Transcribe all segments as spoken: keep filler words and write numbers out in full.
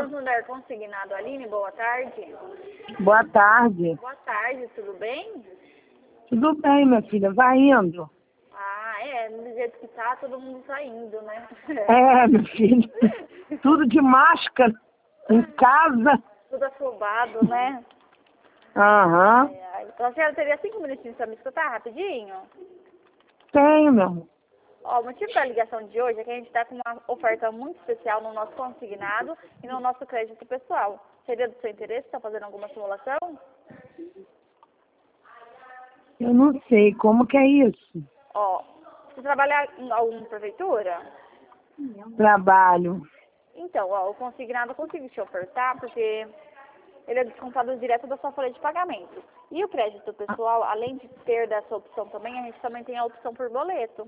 Santander Consignado, Aline, boa tarde. Boa tarde. Boa tarde, tudo bem? Tudo bem, minha filha, vai indo. Ah, é, do jeito que tá, todo mundo saindo, né? É, meu filho, tudo de máscara, em casa. Tudo afobado, né? Aham, É, então a senhora teria cinco minutinhos pra me escutar rapidinho? tenho, meu amor. Ó, o motivo da ligação de hoje é que a gente está com uma oferta muito especial no nosso consignado e no nosso crédito pessoal. Seria do seu interesse estar fazendo alguma simulação? Eu não sei como que é isso. Ó, você trabalha em alguma prefeitura? Trabalho. Então, ó, o consignado eu consigo te ofertar porque ele é descontado direto da sua folha de pagamento. E o crédito pessoal, além de ter dessa opção também, a gente também tem a opção por boleto.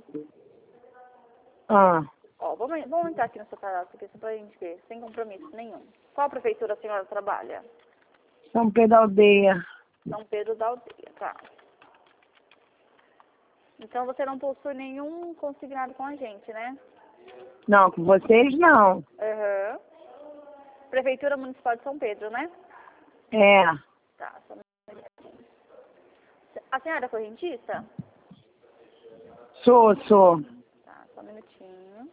Ah, Ó, vamos, vamos entrar aqui no seu cadastro, aqui, só pra gente ver, sem compromisso nenhum. Qual prefeitura a senhora trabalha? São Pedro da Aldeia. São Pedro da Aldeia, tá. Então você não possui nenhum consignado com a gente, né? Não, com vocês não. Aham. Prefeitura Municipal de São Pedro, né? É, Tá, só um minutinho. A senhora é correntista? sou, sou. Tá, só um minutinho.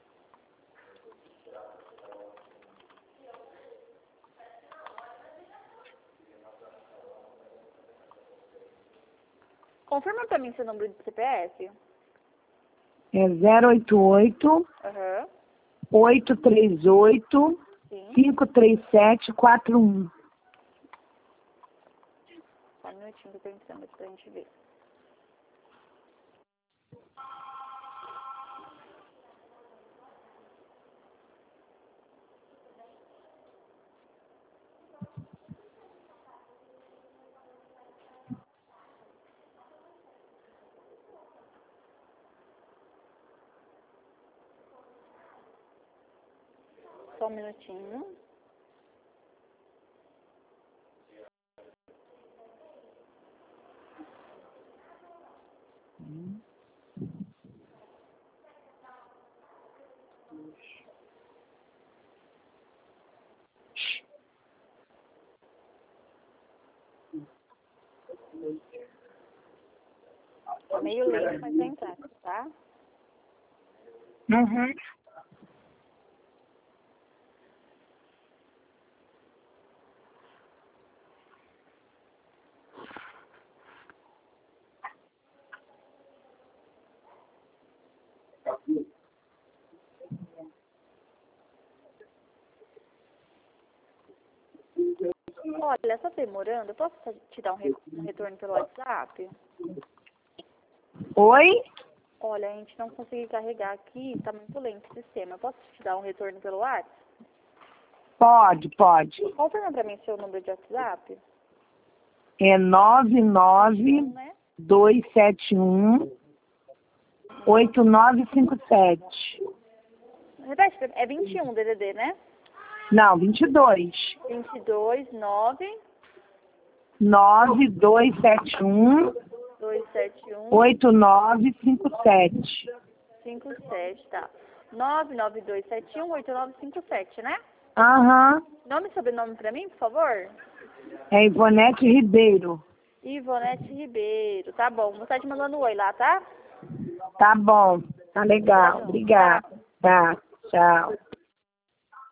Confirma pra mim seu número de C P F. É zero oito oito, Aham. oito três oito, Sim. cinco três sete quatro um. Só um minutinho que eu tô pensando aqui pra gente ver. Só um minutinho. Tá meio lento, mas vai entrar, tá? Uhum. Olha, só demorando, eu posso te dar um, re- um retorno pelo WhatsApp? Oi? Olha, a gente não conseguiu carregar aqui, tá muito lento o sistema. Eu posso te dar um retorno pelo WhatsApp? Pode, pode. Confirma pra mim seu número de WhatsApp. É nove nove Né? dois sete um oito nove cinco sete. Repete, pra mim. É vinte e um D D D, né? Não, vinte e dois. vinte e dois, nove, nove dois sete um dois sete um, oito nove cinco sete. cinco sete, tá. nove nove dois sete um, oito nove cinco sete, né? Aham. Nome e sobrenome pra mim, por favor? É Ivonete Ribeiro. Ivonete Ribeiro. Tá bom, vou estar te mandando um oi lá, tá? Tá bom. Tá legal. Tá bom. Obrigada. Tchau. Tá. Tchau.